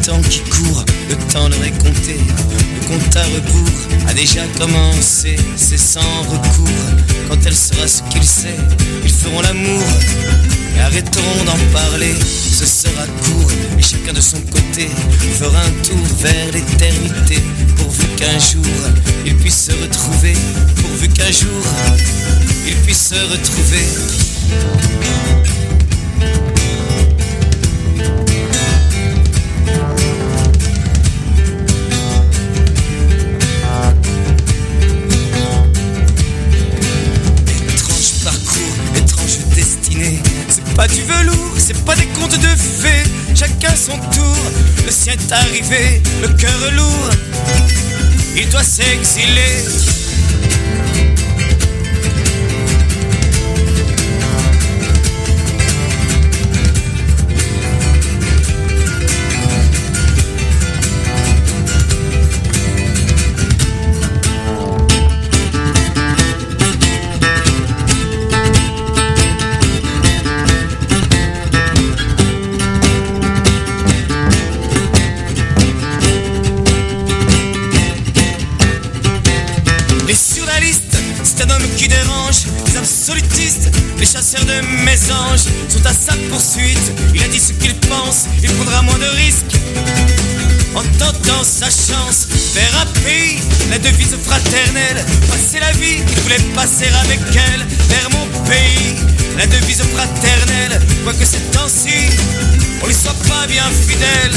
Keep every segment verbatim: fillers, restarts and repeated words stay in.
temps qui court, le temps leur est compté. Le compte à rebours a déjà commencé, c'est sans recours. Quand elle saura ce qu'il sait, ils feront l'amour et arrêteront d'en parler. Ce sera court et chacun de son côté fera un tour vers l'éternité. Pourvu qu'un jour ils puissent se retrouver, pourvu qu'un jour ils puissent se retrouver. C'est pas du velours, c'est pas des contes de fées. Chacun son tour, le sien est arrivé, le cœur lourd, il doit s'exiler. Les chasseurs de mésanges sont à sa poursuite. Il a dit ce qu'il pense, il prendra moins de risques en tentant sa chance. Faire un pays, la devise fraternelle. Passer la vie qu'il voulait passer avec elle. Vers mon pays, la devise fraternelle. Quoique ces temps-ci, on lui soit pas bien fidèle.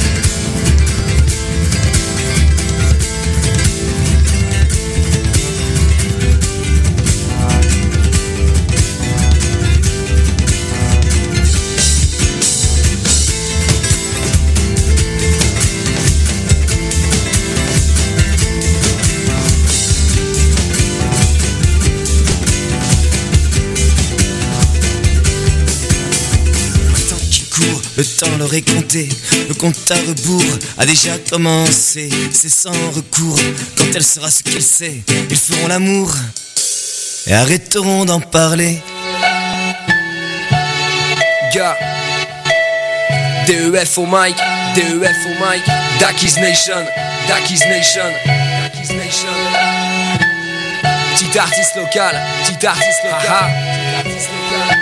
Le temps leur est compté, le compte à rebours a déjà commencé. C'est sans recours, quand elle saura ce qu'il sait, ils feront l'amour et arrêteront d'en parler. Yeah. D E F au mic, D E F au mic, Daki's Nation, Daki's Nation, Daki's Nation. Petit artiste local, petit artiste local, ah ah. Petit artiste local.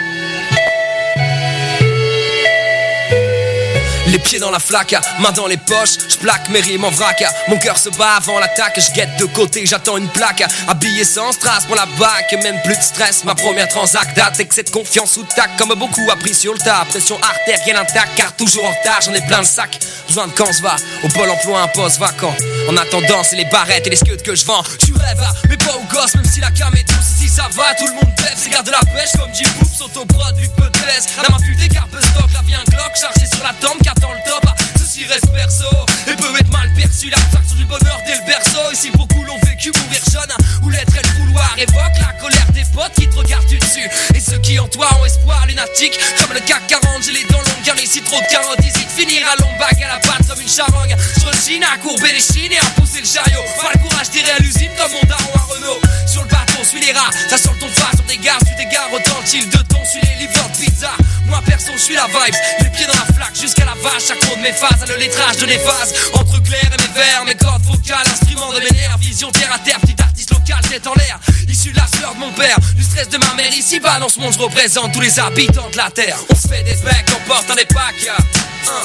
Les pieds dans la flaque, main dans les poches, je plaque mes rimes en vrac. Mon cœur se bat avant l'attaque, je guette de côté, j'attends une plaque. Habillé sans strass pour la bac, même plus de stress. Ma première transac date, excès de confiance ou tac. Comme beaucoup appris sur le tas, pression artérielle intacte. Car toujours en retard, j'en ai plein le sac. Besoin de quand se va, au pôle emploi un poste vacant. En attendant, c'est les barrettes et les scuds que je vends. Tu rêves, mais pas au gosse, même si la cam est douce. Ici ça va, tout le monde bête, c'est garde de la pêche. Comme J Poups, autoprod, vu peu de laisse. La main futée, carpe stock, la vie un Glock, chargé sur la tombe, qu'attend le top. Ceci reste perso, et peut être mal perçu. L'abstraction du bonheur dès le berceau. Ici beaucoup l'ont vécu, mourir jeune, où l'être et le vouloir évoque la colère des potes qui te regardent du dessus. Et ceux qui en toi ont espoir lunatique, comme le C A C quarante, j'ai les dents longues, car ici trop de carottes. Ici de finir à lombac à la patte comme une charogne. Je rechine à courber les chines et à pousser le chariot. Pas le courage d'errer à l'usine comme mon daron à Renault. Sur le bateau, suis les rats, ça sort ton face sur des gares, tu dégares autant de chill de ton, suis les livreurs de pizza. Moi perso, je suis la vibes, les pieds dans la flaque jusqu'à la vache. Chaque mot de mes phases, le lettrage de l'éphase. Entre clair et mes vers, mes cordes vocales, instrument de mes nerfs. Vision terre à terre, petit artiste local, tête en l'air. Issu de la sueur de mon père, du stress de ma mère. Ici bas dans ce monde, je représente tous les habitants de la terre. On se fait des specs, on porte un des packs. Hein.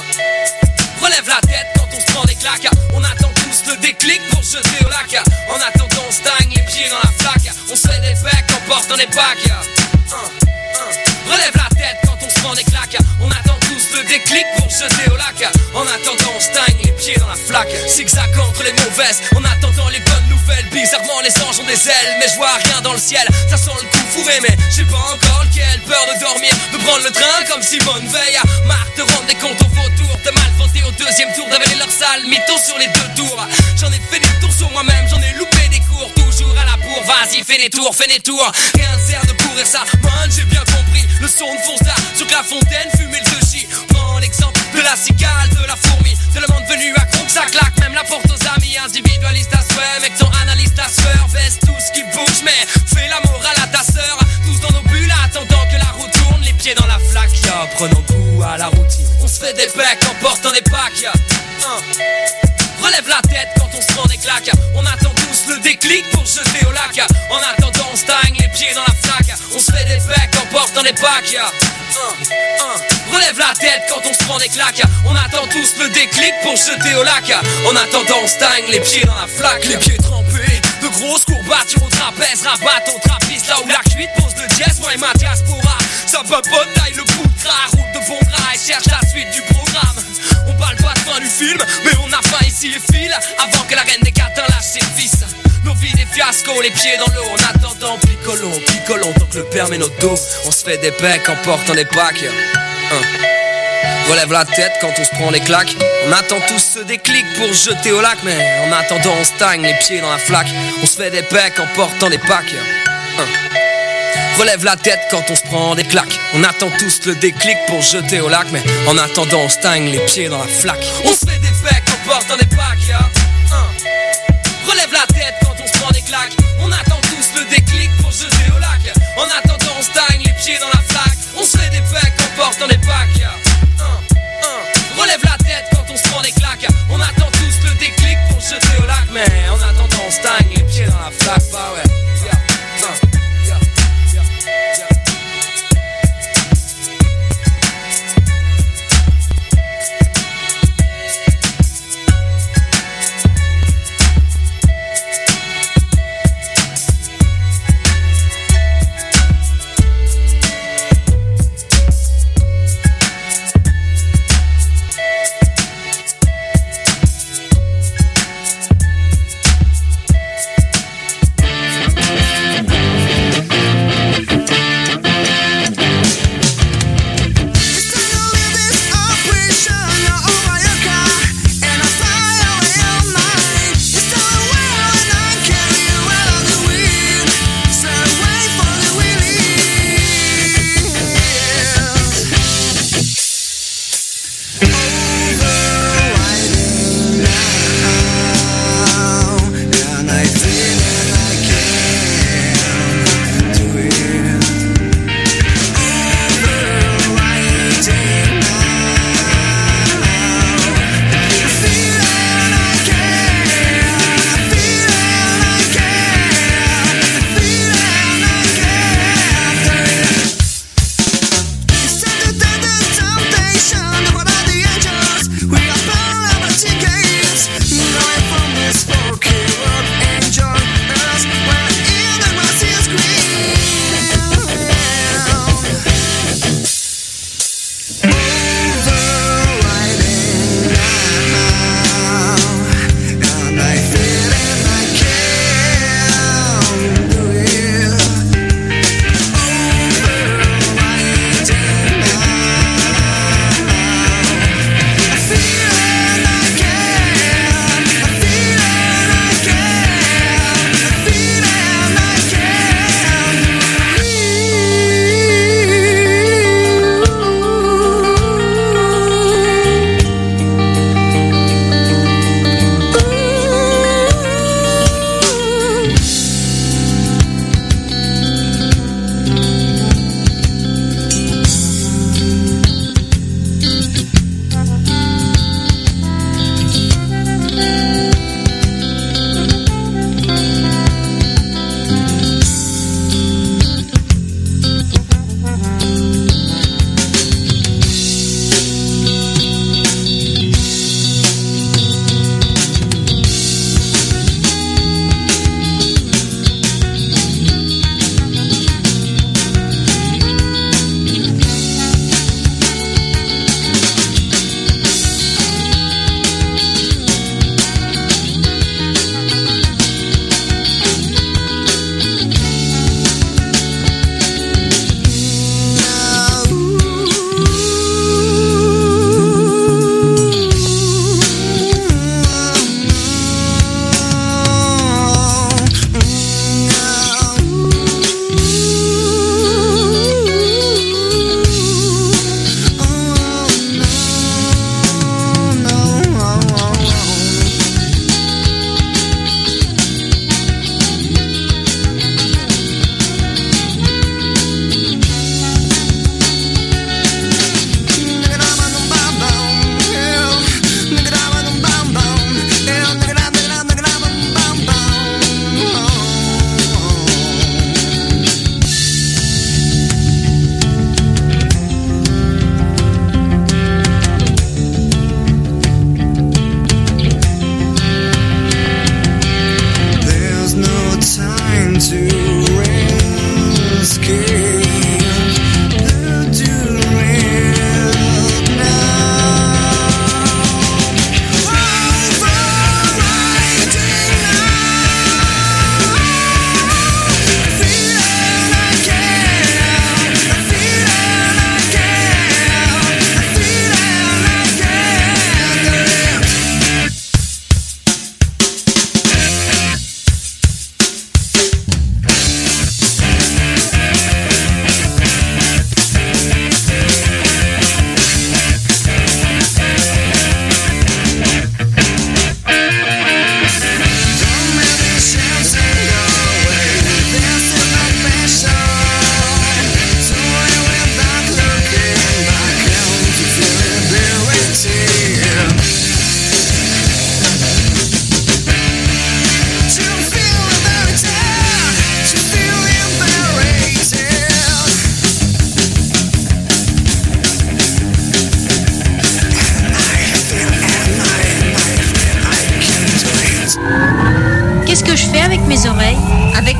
Relève la tête quand on se prend des claques. On attend tous le déclic pour se jeter au lac. En attendant, on stagne les pieds dans la flaque. On se fait des specs, on porte un des packs. Hein. Hein. Relève la tête quand on se prend des claques. On attend tous le déclic pour se jeter au lac. En attendant, on stagne les pieds dans la flaque. Zigzag entre les mauvaises, en attendant les bonnes nouvelles. Bizarrement les anges ont des ailes, mais je vois rien dans le ciel. Ça sent le coup fourré, mais je sais pas encore lequel. Peur de dormir, de prendre le train comme Simone Veil. Marre de rendre des comptes au vautour, de mal voter au deuxième tour, d'avaler leur sale mytho sur les deux tours. J'en ai fait des tours sur moi-même, j'en ai loupé des cours. Toujours à la bourre, vas-y fais des tours, fais des tours. Rien ne sert de courir ça, man j'ai bien compris. Le son de fond ça, sur la fontaine, fumer le sushi. Prends l'exemple de la cigale, de la fourmi. C'est le monde venu à gros que ça claque, même la porte aux amis. Individualiste à souhait, mec ton analyste à sueur. Baisse tout ce qui bouge, mais fais la morale à ta sœur. Tous dans nos bulles, attendant que la roue tourne. Les pieds dans la flaque, yo, prenons goût à la routine. On se fait des becs en portant des packs. Hein. Relève la tête quand on se prend des claques. On attend tous le déclic pour jeter au lac. En attendant on stagne les pieds dans la flaque. On se fait des becs en portant des packs. Hein. Hein. Relève la tête quand on se prend des claques. On attend tous le déclic pour jeter au lac. En attendant on stagne les pieds dans la flaque. Les pieds trempés, de grosses courbatures au trapèze. Rabatte au trappiste là où la cuite pose le dièse. Moi et ma diaspora, ça papote, taille le bout de gras. Roule de bon gras et cherche la suite du programme. On parle pas de fin du film, mais on a faim ici et file. Avant que la reine des catins lâche ses fils. Nos vies des fiascos, les pieds dans l'eau. En attendant, picolons, picolons tant que le père met notre dos. On se fait des becs en portant des packs. Hein. Relève la tête quand on se prend des claques. On attend tous ce déclic pour jeter au lac. Mais en attendant on stagne les pieds dans la flaque. On se fait des becs en portant des packs. Hein. Relève la tête quand on se prend des claques. On attend tous le déclic pour jeter au lac. Mais en attendant on stagne les pieds dans la flaque. On se fait des becs en portant des packs. Hein. Relève la tête quand on se prend des claques. On attend tous le déclic pour jeter au lac. En attendant on stagne les pieds dans la flaque. On se fait des becs en portant des packs. Relève la tête quand on se prend des claques. On attend tous le déclic pour jeter au lac. Mais en attendant on stagne les pieds dans la flaque. Bah ouais. Yeah. Uh. Yeah. Yeah. Yeah.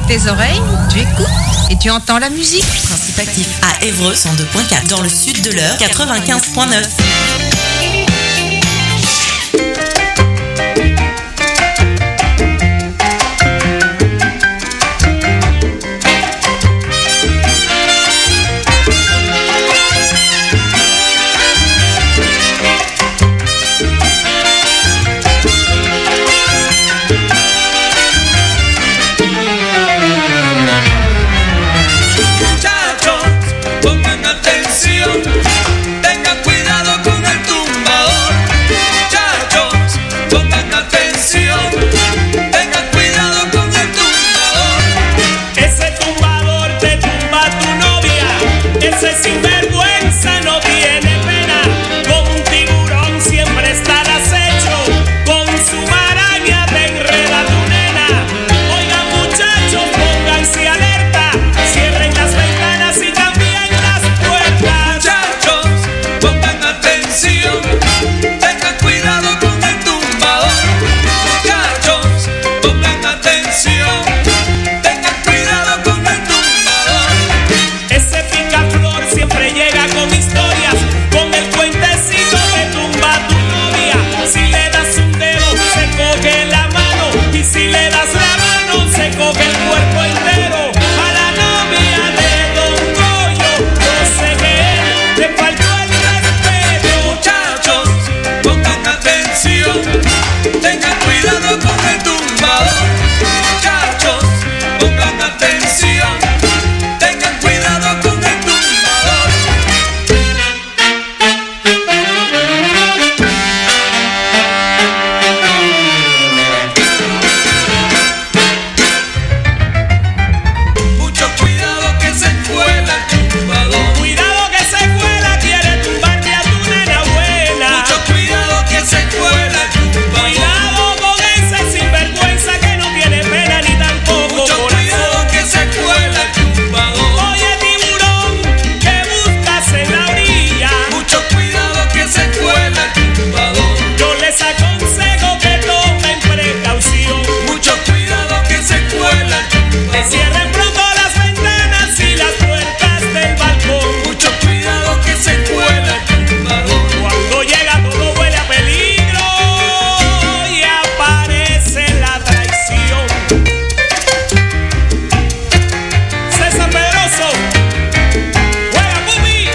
tes oreilles, tu écoutes et tu entends la musique. Principe actif à Évreux cent deux point quatre, dans le sud de l'Eure quatre-vingt-quinze point neuf. Tengan cuidado con el tumbador, muchachos, pongan atención. Tengan cuidado con el tumbador. Ese tumbador te tumba a tu novia. Ese sinvergüenza no tiene pena. Con un tiburón siempre está al acecho. Con su maraña te enreda tu nena. Oigan, muchachos, pónganse alerta. Cierren las ventanas y también las puertas. Muchachos, pongan atención. Tengan cuidado con el tumbador. Muchachos, pongan atención. Tengan cuidado con el tumbador. Ese picaflor siempre llega con historias. Con el cuentecito te tumba a tu novia. Si le das un dedo, se coge la mano. Y si le das la mano, se coge el cuerpo entero. A la novia de Don Goyo, yo sé que él le faltó el respeto. Muchachos, pongan atención. Tengan cuidado con el tumbador. Muchachos, pongan atención. Tengan cuidado con el tumbador. Mucho cuidado que se cuela el tumbador. Cuidado que se cuela, quiere tumbarte a tu nena buena. Mucho cuidado que se cuela el tumbador. Cuidado con ese sinvergüenza que no tiene pena ni tampoco mucho corazón. Cuidado que se cuela el tumbador. Oye, tiburón, que buscas en la orilla. Mucho cuidado que se cuela el tumbador. Yo les aconsejo que tomen precaución. Mucho cuidado que se cuela el tumbador. Que cierren pronto las ventanas y las puertas del balcón. Mucho cuidado que se cuela el tumbador. Cuando llega todo huele a peligro y aparece la traición. César Pedroso, juega Pupi.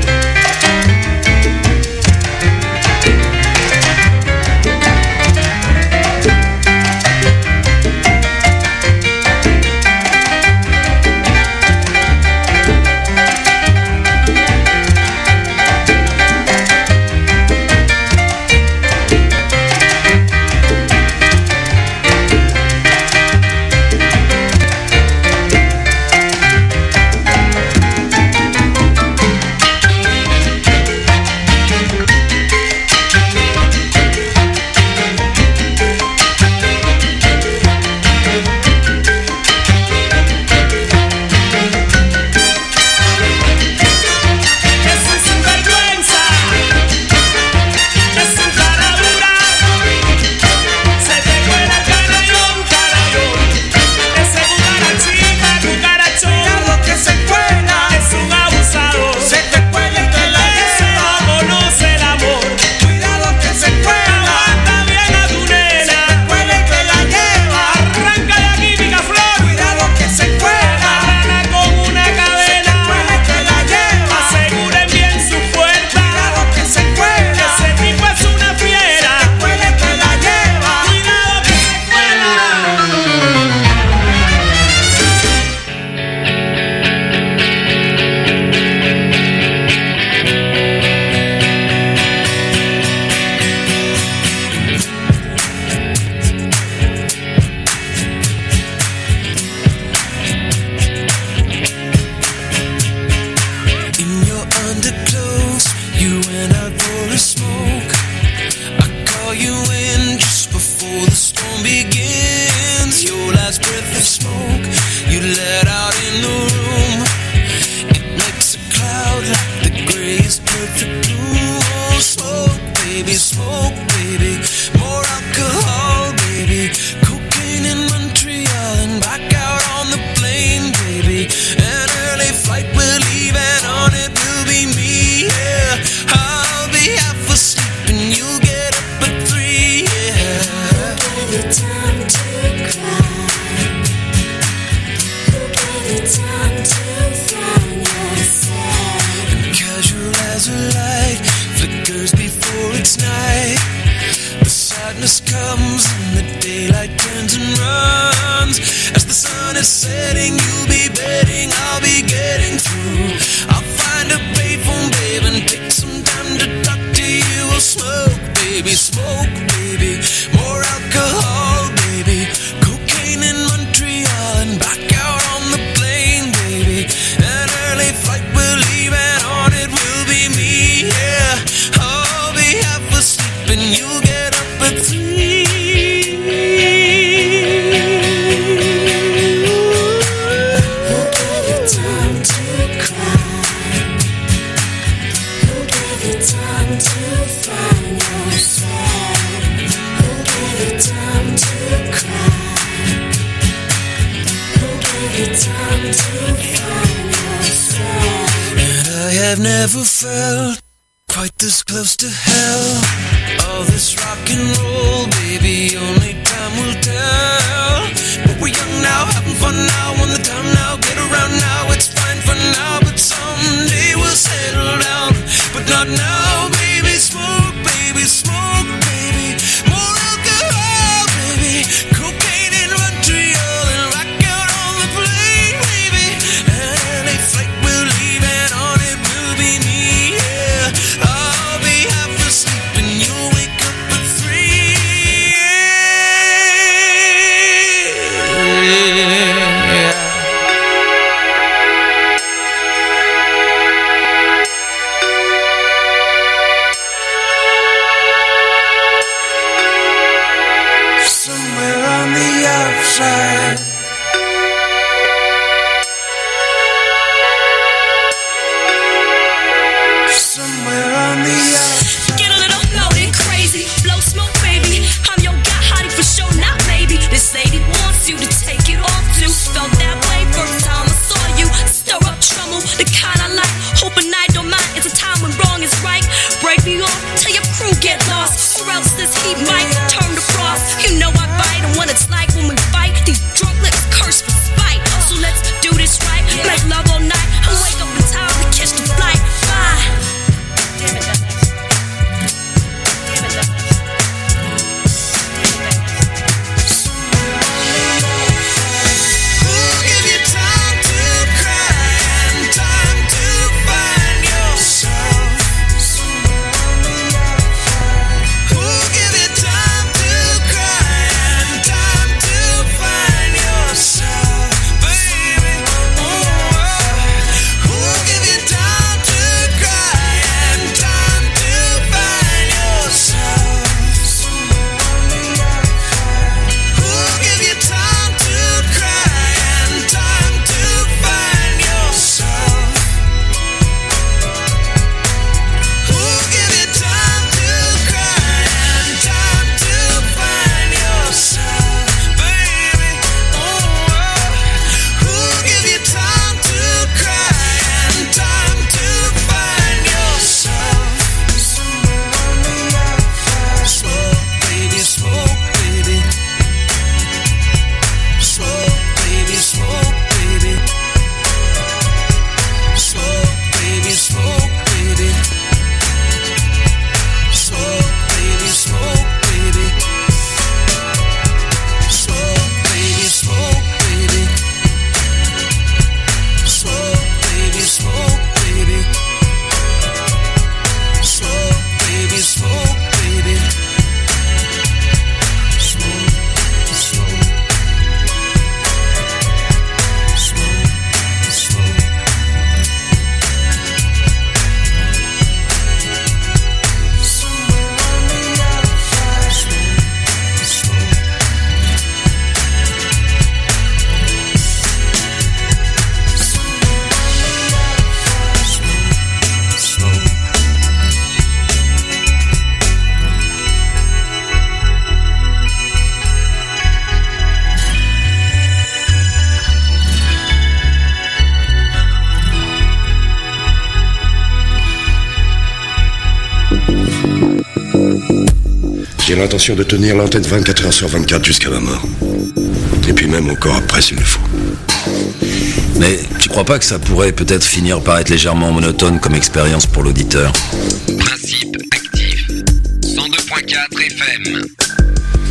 Es un sinvergüenza, es un cara dura. Se te cuela el canallón, canallón. Ese cucarachita, cucarachón. Cuidado que se cuela. Es un abusador. Se te cuela y te la ese no conoce el amor. Cuidado que se cuela. Aguanta bien a tu nena. Se te cuela y te la lleva. Arranca de aquí, picaflor. Cuidado que se cuela. Amarrala con una cadena. Se te cuela y te la lleva. Aseguren bien su puerta. Cuidado que se cuela. Ese tipo es una fiera. Se te cuela y te la lleva. Cuidado que se cuela. In your underclothes, you went out for a smoke. I call you in just before the storm begins. Your last breath of smoke you let out in the room. It makes a cloud like the grayest perfect blue. Oh, smoke, baby, smoke, baby. More alcohol, baby. Cocaine in Montreal and back out on the comes and the daylight turns and runs. As the sun is setting, you'll be betting I'll be getting through. I'll find a payphone, babe, and take some time to talk to you. We'll smoke, baby, smoke, baby, more alcohol, baby, cocaine in Montreal and back out on the plane, baby. An early flight we'll leave and on it will be me, yeah. I'll be half asleep and you'll get up at three. Who'll give you time to cry? Who'll give you time to find yourself? Who'll give you time to cry? Who'll give you time to find yourself? And I have never felt quite this close to hell. All this rock and roll, baby, only time will tell. But we're young now, having fun now, on the time now, get around now, it's fine for now, but someday we'll settle down. But not now, baby, smoke, baby, smoke, baby, more alcohol, baby, cocaine in Montreal and rock out on the plane, baby. And a flight will leave and on it will be me, yeah. I'll be half asleep and you'll wake up at three. Yeah. Somewhere on the outside, somewhere on the outside. Get a little loaded, crazy, blow smoke, baby. I'm your guy, hottie for sure, not maybe. This lady wants you to take it off too. Felt that way first time I saw you. Stir up trouble, the kind I like. Hope a night don't mind. It's a time when wrong is right. Break me off till your crew get lost, or else this heat might turn to frost. You know I bite and what it's like when we fight. These drunk lips curse for spite. So let's do this right. Make love all night and wake up in time to catch the flight. Bye. Damn it, that's nice. Damn it, that's nice. Who'll give you time to cry and time to find yourself? Who'll give you time to cry and time to find yourself, baby? Oh, who'll give you time to cry and time to find yourself? Who'll give you time to cry and time to find yourself? Who'll give you time to cry and time to find yourself, baby? Oh, who'll give you time to cry and time to find yourself? Smoke, baby, smoke, baby. Smoke, baby, smoke, baby. Smoke, baby, smoke, baby. Smoke, baby, smoke, baby. Smoke, baby, smoke, baby. Smoke, baby, smoke, baby. Smoke, baby, smoke, baby. Smoke, smoke. Smoke, smoke. Somewhere on the outside. Smoke, smoke. Somewhere on the outside. Smoke, smoke. J'ai l'intention de tenir l'antenne vingt-quatre heures sur vingt-quatre jusqu'à ma mort. Et puis même encore après s'il le faut. Mais tu crois pas que ça pourrait peut-être finir par être légèrement monotone comme expérience pour l'auditeur? Principe actif. cent deux point quatre F M.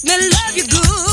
me love you good.